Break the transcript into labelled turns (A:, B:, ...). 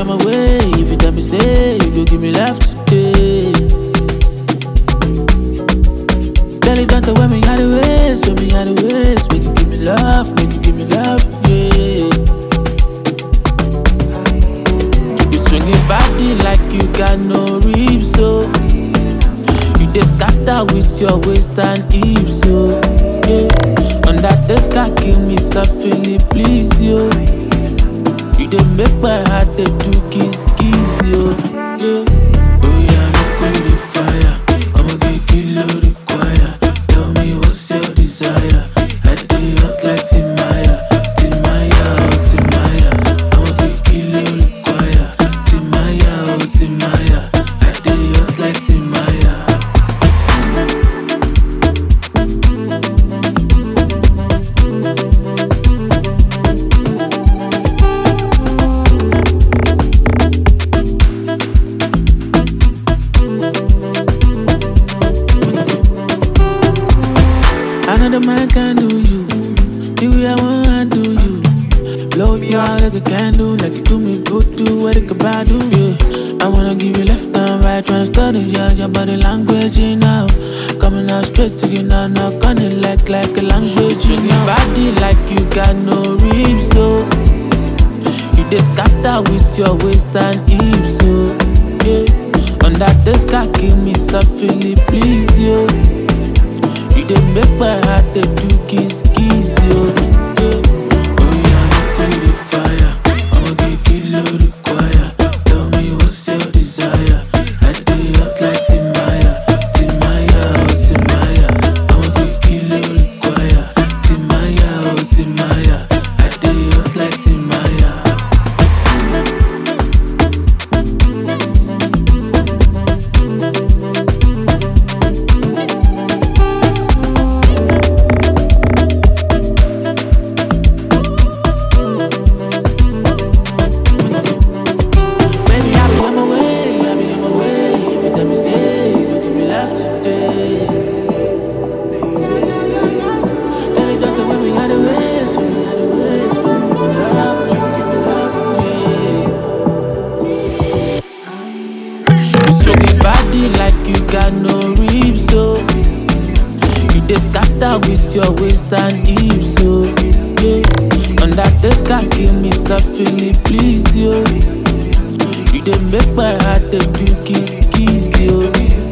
A: on my way. If you tell me say you go give me love today. Tell it don't tell when me had the ways, when me had the ways. Make you give me love, make you give me love, yeah. You swing it body like you got no ribs, so you just scatter with your waist and hips, so yeah. On that car, give me softly, please, yo. You dey make my heart dey do kiss, yo, yeah. Oh yeah, make we dey fire. I'ma get kilo require. Tell me what's your desire. I dey hot like Timaya, Timaya, oh Timaya. I'ma get kilo require. Timaya, oh Timaya. I dey hot like Timaya. Another man can do you, the way I wanna do you. Blow you out like a candle, like you do me voodoo, what it could do, yeah. I wanna give you left and right, tryna study your body language, you know. Coming out straight to you now, knock on it like a language, you know. Body like you got no ribs, so you just scatter with your waist and hips, so yeah. On that car, give me softly, please, yo. You dey make my heart dey do kiss, yo, yeah. Oh yeah, make we dey fire. I'ma get kilo require. Tell me what's your desire. I dey hot like Timaya, Timaya, oh Timaya. I'ma get kilo require. Timaya, oh Timaya. I dey hot like Timaya. Like you got no ribs, so you just scatter with your waist and hips, so yeah. On that car, give me softly, please, yo. You dey make my heart dey do kiss, yo.